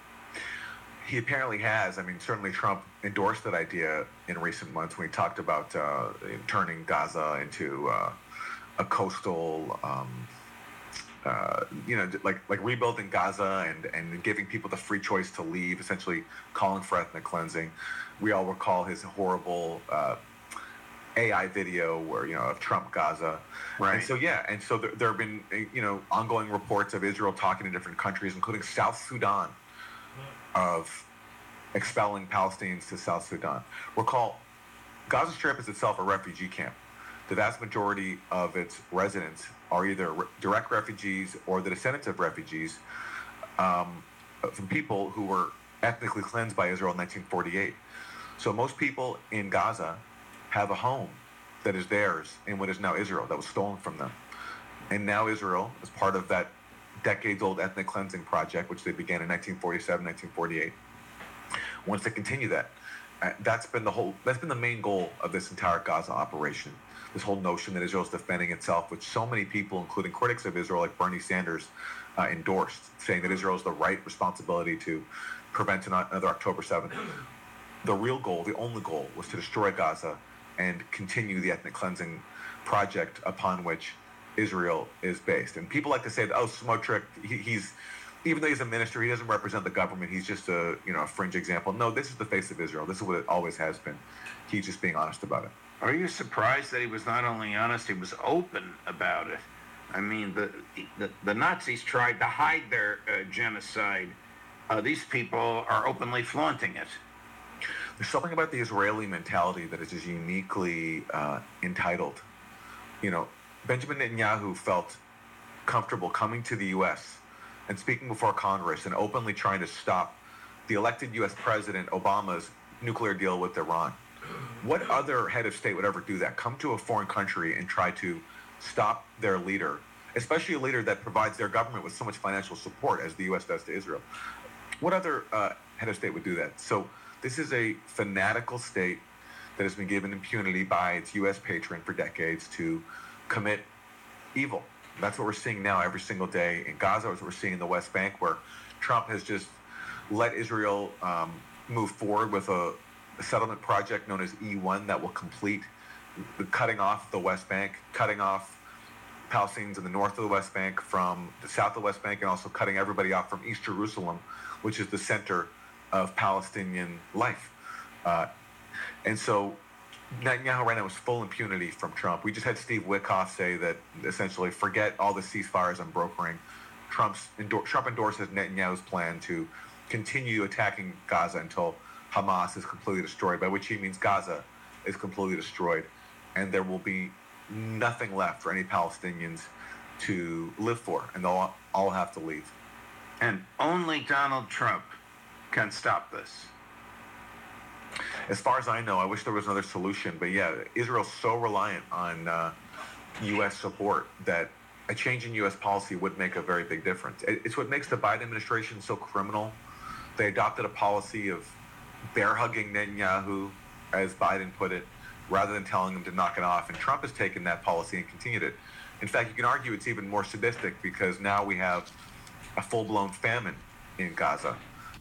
Speaker 8: He apparently has. I mean, certainly Trump endorsed that idea in recent months when he talked about uh, turning Gaza into uh, a coastal um, Uh, you know, like like rebuilding Gaza and, and giving people the free choice to leave, essentially calling for ethnic cleansing. We all recall his horrible uh, A I video where, you know, of Trump Gaza.
Speaker 6: Right.
Speaker 8: And so, yeah, and so there, there have been, you know, ongoing reports of Israel talking to different countries, including South Sudan, of expelling Palestinians to South Sudan. Recall, Gaza Strip is itself a refugee camp. The vast majority of its residents are either re- direct refugees or the descendants of refugees um, from people who were ethnically cleansed by Israel in nineteen forty-eight. So most people in Gaza have a home that is theirs in what is now Israel, that was stolen from them. And now Israel, as part of that decades-old ethnic cleansing project, which they began in nineteen forty-seven, nineteen forty-eight, wants to continue that. Uh, that's been the whole, that's been the main goal of this entire Gaza operation. This whole notion that Israel is defending itself, which so many people, including critics of Israel like Bernie Sanders, uh, endorsed, saying that Israel has the right responsibility to prevent another October seventh. The real goal, the only goal, was to destroy Gaza and continue the ethnic cleansing project upon which Israel is based. And people like to say that, oh, Smotrich, he, he's, even though he's a minister, he doesn't represent the government. He's just a, you know, a fringe example. No, this is the face of Israel. This is what it always has been. He's just being honest about it.
Speaker 6: Are you surprised that he was not only honest, he was open about it? I mean, the the, the Nazis tried to hide their uh, genocide. Uh, these people are openly flaunting it.
Speaker 8: There's something about the Israeli mentality that is just uniquely uh, entitled. You know, Benjamin Netanyahu felt comfortable coming to the U S and speaking before Congress and openly trying to stop the elected U S President Obama's nuclear deal with Iran. What other head of state would ever do that? Come to a foreign country and try to stop their leader, especially a leader that provides their government with so much financial support as the U S does to Israel. What other uh, head of state would do that? So this is a fanatical state that has been given impunity by its U S patron for decades to commit evil. That's what we're seeing now every single day in Gaza. That's what we're seeing in the West Bank, where Trump has just let Israel um, move forward with a, a settlement project known as E one that will complete the cutting off the West Bank, cutting off Palestinians in the north of the West Bank from the south of the West Bank, and also cutting everybody off from East Jerusalem, which is the center of Palestinian life. Uh, and so Netanyahu right now is full impunity from Trump. We just had Steve Witkoff say that essentially forget all the ceasefires I'm brokering. Trump's endor- Trump endorses Netanyahu's plan to continue attacking Gaza until Hamas is completely destroyed, by which he means Gaza is completely destroyed, and there will be nothing left for any Palestinians to live for, and they'll all, all have to leave.
Speaker 6: And only Donald Trump can stop this.
Speaker 8: As far as I know, I wish there was another solution, but yeah, Israel's so reliant on uh, U S support that a change in U S policy would make a very big difference. It's what makes the Biden administration so criminal. They adopted a policy of bear-hugging Netanyahu, as Biden put it, rather than telling him to knock it off. And Trump has taken that policy and continued it. In fact, you can argue it's even more sadistic because now we have a full-blown famine in Gaza.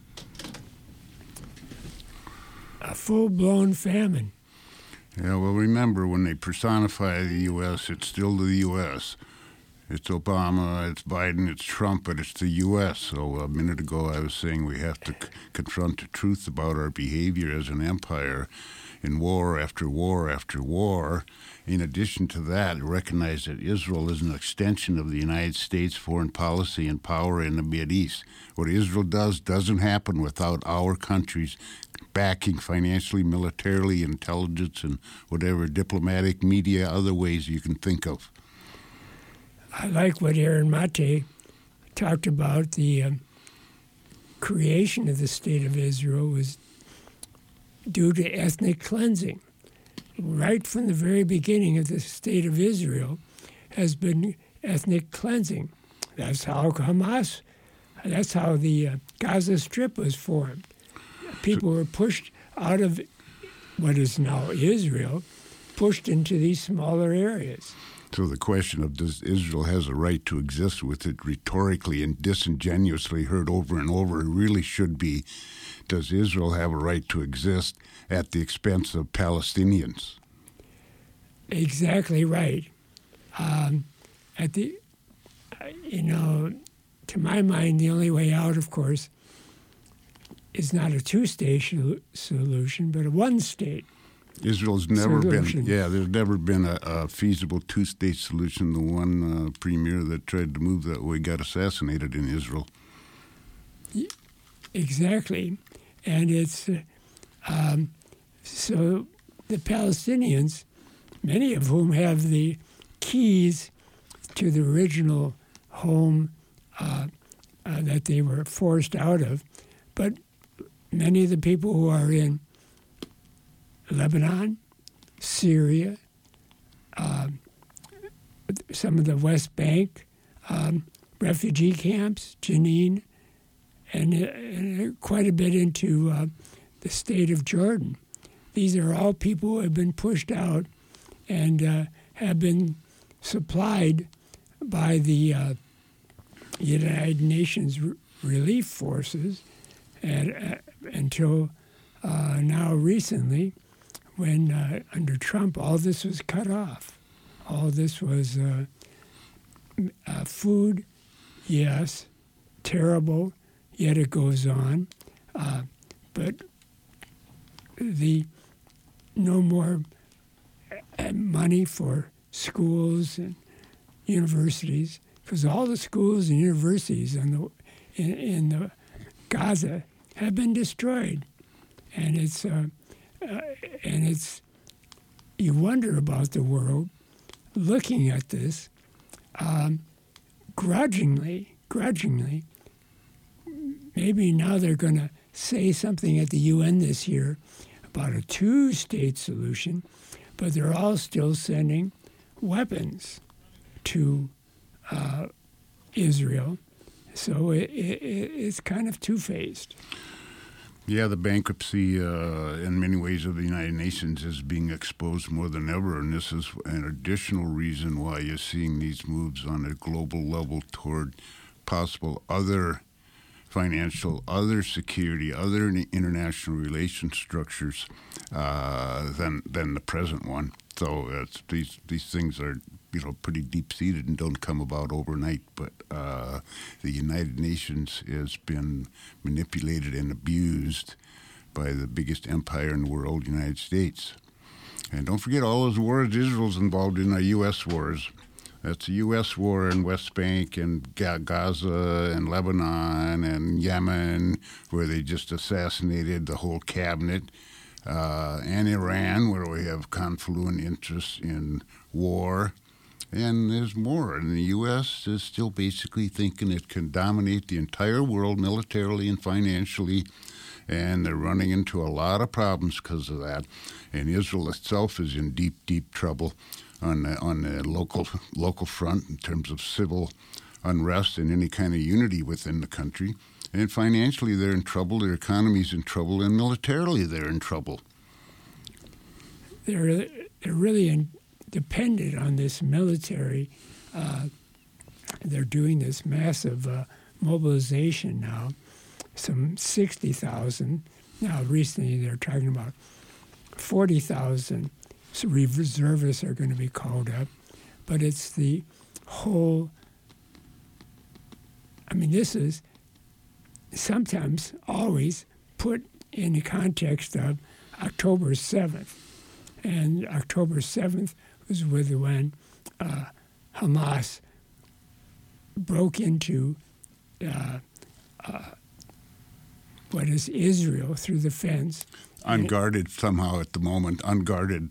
Speaker 4: A full-blown famine.
Speaker 5: Yeah, well, remember, when they personify the U S, it's still the U S. It's Obama, it's Biden, it's Trump, but it's the U S. So a minute ago I was saying we have to c- confront the truth about our behavior as an empire in war after war after war. In addition to that, recognize that Israel is an extension of the United States foreign policy and power in the Mideast. What Israel does doesn't happen without our countries backing financially, militarily, intelligence, and whatever diplomatic, media, other ways you can think of.
Speaker 4: I like what Aaron Mate talked about. The um, creation of the State of Israel was due to ethnic cleansing. Right from the very beginning of the State of Israel has been ethnic cleansing. That's how Hamas, that's how the uh, Gaza Strip was formed. People were pushed out of what is now Israel, pushed into these smaller areas.
Speaker 5: So the question of does Israel has a right to exist with it rhetorically and disingenuously heard over and over really should be, does Israel have a right to exist at the expense of Palestinians?
Speaker 4: Exactly right. Um, at the, you know, to my mind, the only way out, of course, is not a two-state solution, but a one-state.
Speaker 5: Israel's never
Speaker 4: solution.
Speaker 5: been, yeah, there's never been a, a feasible two-state solution. The one uh, premier that tried to move that way got assassinated in Israel.
Speaker 4: Exactly. And it's, uh, um, so the Palestinians, many of whom have the keys to the original home uh, uh, that they were forced out of, but many of the people who are in Lebanon, Syria, um, some of the West Bank, um, refugee camps, Jenin, and, and quite a bit into uh, the state of Jordan. These are all people who have been pushed out and uh, have been supplied by the uh, United Nations R- relief forces and, uh, until uh, now recently, when uh, under Trump all this was cut off. All this was uh, uh, food, yes, terrible, yet it goes on. Uh, but the no more money for schools and universities, because all the schools and universities in the in, in the Gaza have been destroyed, and it's uh, uh, and it's you wonder about the world looking at this um, grudgingly, grudgingly. Maybe now they're going to say something at the U N this year about a two-state solution, but they're all still sending weapons to uh, Israel. So it, it, it's kind of two-faced.
Speaker 5: Yeah, the bankruptcy uh, in many ways of the United Nations is being exposed more than ever, and this is an additional reason why you're seeing these moves on a global level toward possible other financial, other security, other international relations structures uh, than than the present one. So it's, these these things are, you know, pretty deep-seated and don't come about overnight. But uh, the United Nations has been manipulated and abused by the biggest empire in the world, United States. And don't forget all those wars Israel's involved in are U S wars. That's a U S war in West Bank and Gaza and Lebanon and Yemen, where they just assassinated the whole cabinet, uh, and Iran, where we have confluent interests in war. And there's more. And the U S is still basically thinking it can dominate the entire world militarily and financially, and they're running into a lot of problems because of that. And Israel itself is in deep, deep trouble on the, on the local local front in terms of civil unrest and any kind of unity within the country. And financially, they're in trouble. Their economy's in trouble, and militarily, they're in trouble.
Speaker 4: They're they're really in, dependent on this military. Uh, they're doing this massive uh, mobilization now. Some sixty thousand. Now, recently, they're talking about forty thousand. So reservists are going to be called up. But it's the whole, I mean, this is sometimes always put in the context of October seventh. And October seventh was with when uh, Hamas broke into uh, uh, what is Israel through the fence.
Speaker 5: Unguarded somehow at the moment, unguarded.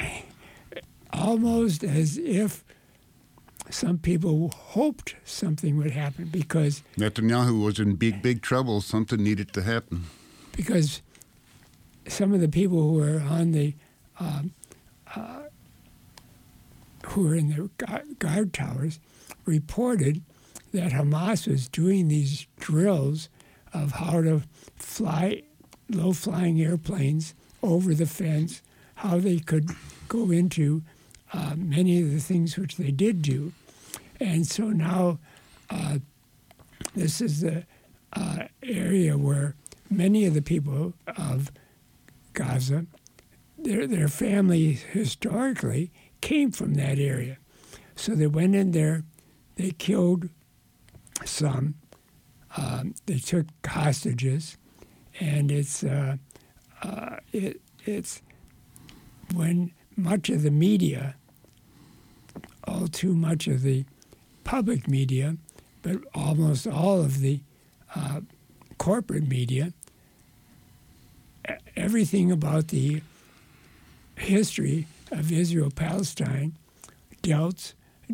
Speaker 4: Almost as if some people hoped something would happen, because
Speaker 5: Netanyahu was in big, big trouble. Something needed to happen.
Speaker 4: Because some of the people who were on the um, uh, who were in the guard towers reported that Hamas was doing these drills of how to fly low-flying airplanes over the fence, how they could go into uh, many of the things which they did do. And so now uh, this is the uh, area where many of the people of Gaza, their, their families historically came from that area. So they went in there, they killed some, um, they took hostages, and it's uh, uh, it, it's when much of the media, all too much of the public media, but almost all of the uh, corporate media, everything about the history of Israel-Palestine dealt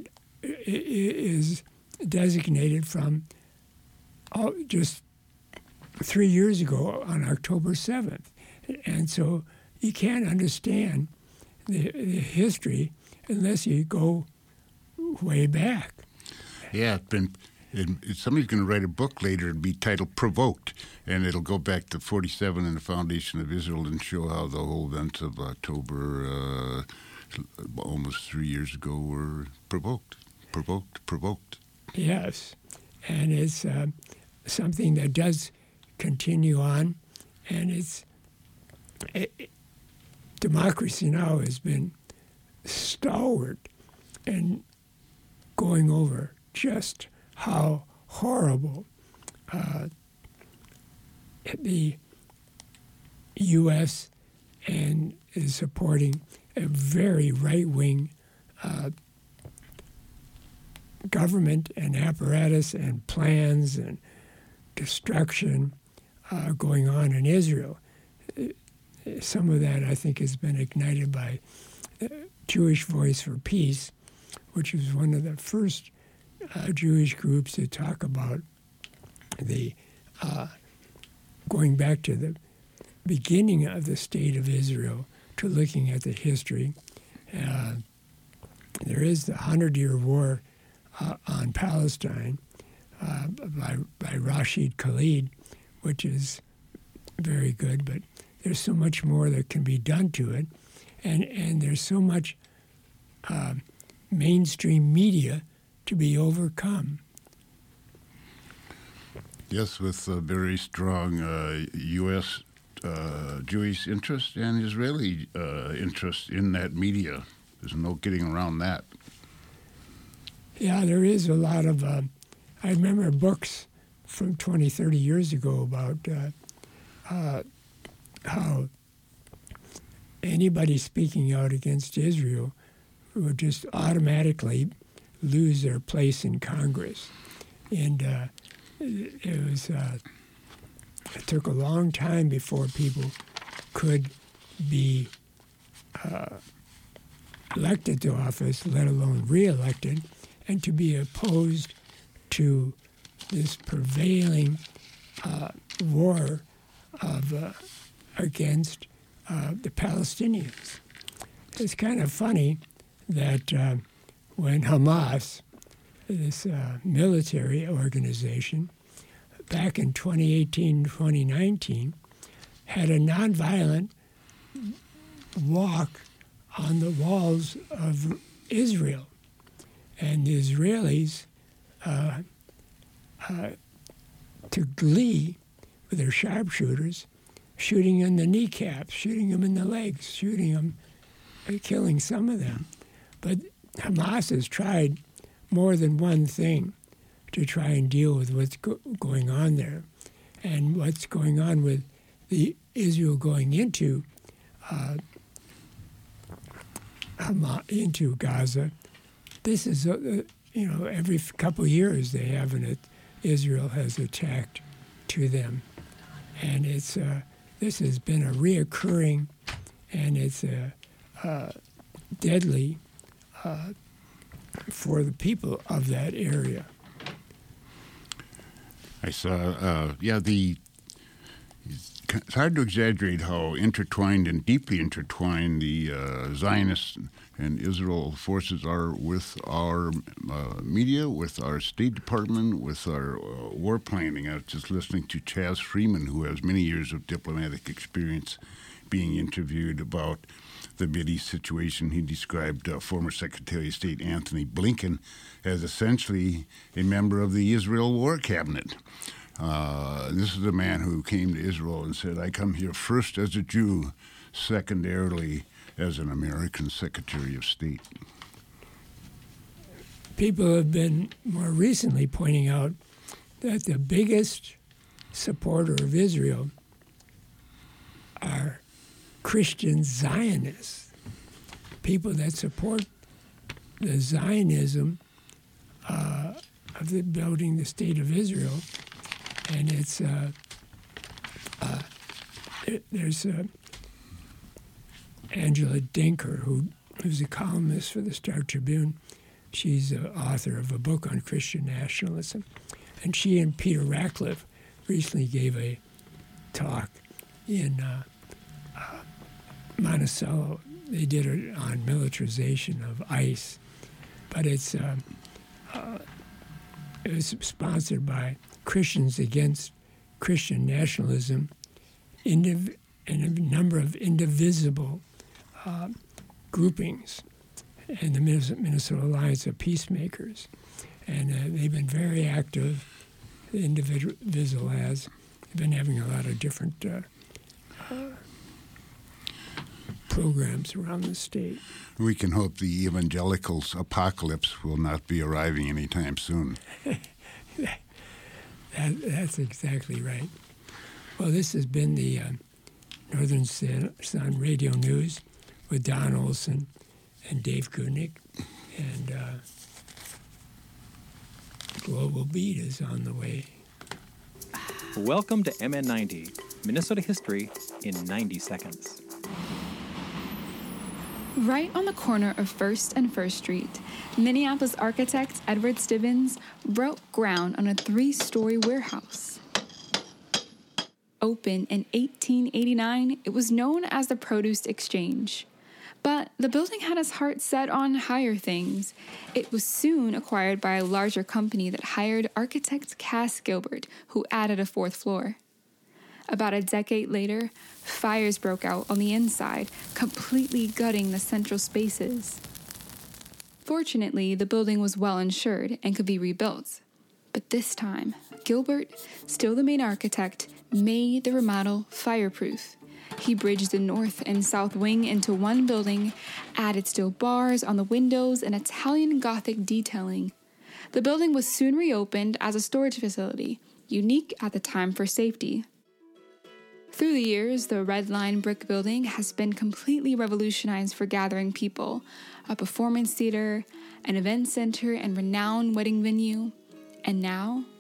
Speaker 4: is designated from oh, just three years ago on October seventh. And so you can't understand the, the history unless you go way back.
Speaker 5: Yeah, it's been, it, it, somebody's going to write a book later and be titled Provoked, and it'll go back to forty-seven and the foundation of Israel and show how the whole events of October uh, almost three years ago were provoked, provoked, provoked.
Speaker 4: Yes, and it's uh, something that does continue on, and it's it, it, democracy now has been stalwart and going over just how horrible uh, the U S and is supporting a very right-wing uh, government and apparatus and plans and destruction uh, going on in Israel. Some of that, I think, has been ignited by uh, Jewish Voice for Peace, which was one of the first uh, Jewish groups to talk about the uh, going back to the beginning of the State of Israel to looking at the history. Uh, there is the Hundred-Year War uh, on Palestine uh, by, by Rashid Khalid, which is very good, but there's so much more that can be done to it. And, and there's so much uh, mainstream media to be overcome.
Speaker 5: Yes, with a very strong uh, U S uh, Jewish interest and Israeli uh, interest in that media. There's no getting around that.
Speaker 4: Yeah, there is a lot of, uh, I remember books from twenty, thirty years ago about uh, uh, how anybody speaking out against Israel would just automatically lose their place in Congress. And uh, it was, uh, it took a long time before people could be uh, elected to office, let alone reelected, and to be opposed to this prevailing uh, war of uh, against uh, the Palestinians. It's kind of funny that uh, when Hamas, this uh, military organization, back in twenty eighteen, twenty nineteen, had a nonviolent walk on the walls of Israel. And the Israelis uh, uh, took glee with their sharpshooters, shooting in the kneecaps, shooting them in the legs, shooting them, uh, killing some of them. But Hamas has tried more than one thing to try and deal with what's go- going on there. And what's going on with the Israel going into uh, Hamas, into Gaza. This is, uh, you know, every couple of years they have an, Israel has attacked to them. And it's, uh, this has been a reoccurring, and it's uh, uh, deadly uh, for the people of that area.
Speaker 5: I saw, uh, yeah, the, it's hard to exaggerate how intertwined and deeply intertwined the uh, Zionist and Israel forces are with our uh, media, with our State Department, with our uh, war planning. I was just listening to Chaz Freeman, who has many years of diplomatic experience, being interviewed about the Mideast situation. He described uh, former Secretary of State Anthony Blinken as essentially a member of the Israel War Cabinet. Uh, this is a man who came to Israel and said, I come here first as a Jew, secondarily as an American Secretary of State.
Speaker 4: People have been more recently pointing out that the biggest supporter of Israel are Christian Zionists, people that support the Zionism uh, of the building the state of Israel. And it's, uh, uh, it, there's uh, Angela Dinker, who, who's a columnist for the Star Tribune. She's the author of a book on Christian nationalism. And she and Peter Ratcliffe recently gave a talk in uh, uh, Monticello. They did it on militarization of ICE. But it's uh, uh, it was sponsored by Christians Against Christian Nationalism indiv- and a number of indivisible uh, groupings and the Minnesota Alliance of Peacemakers. And uh, they've been very active. The Indivisible has been having a lot of different uh, uh, programs around the state.
Speaker 5: We can hope the evangelicals' apocalypse will not be arriving anytime soon.
Speaker 4: that, that's exactly right. Well, this has been the uh, Northern Sun Radio News with Don Olson and Dave Kudnick. And uh, Global Beat is on the way.
Speaker 10: Welcome to M N ninety, Minnesota history in ninety seconds.
Speaker 11: Right on the corner of First and First Street, Minneapolis architect Edward Stibbons broke ground on a three-story warehouse. Opened in eighteen eighty-nine, it was known as the Produce Exchange. But the building had its heart set on higher things. It was soon acquired by a larger company that hired architect Cass Gilbert, who added a fourth floor. About a decade later, fires broke out on the inside, completely gutting the central spaces. Fortunately, the building was well insured and could be rebuilt. But this time, Gilbert, still the main architect, made the remodel fireproof. He bridged the north and south wing into one building, added steel bars on the windows and Italian Gothic detailing. The building was soon reopened as a storage facility, unique at the time for safety. Through the years, the Red Line brick building has been completely revolutionized for gathering people, a performance theater, an event center, and renowned wedding venue. And now,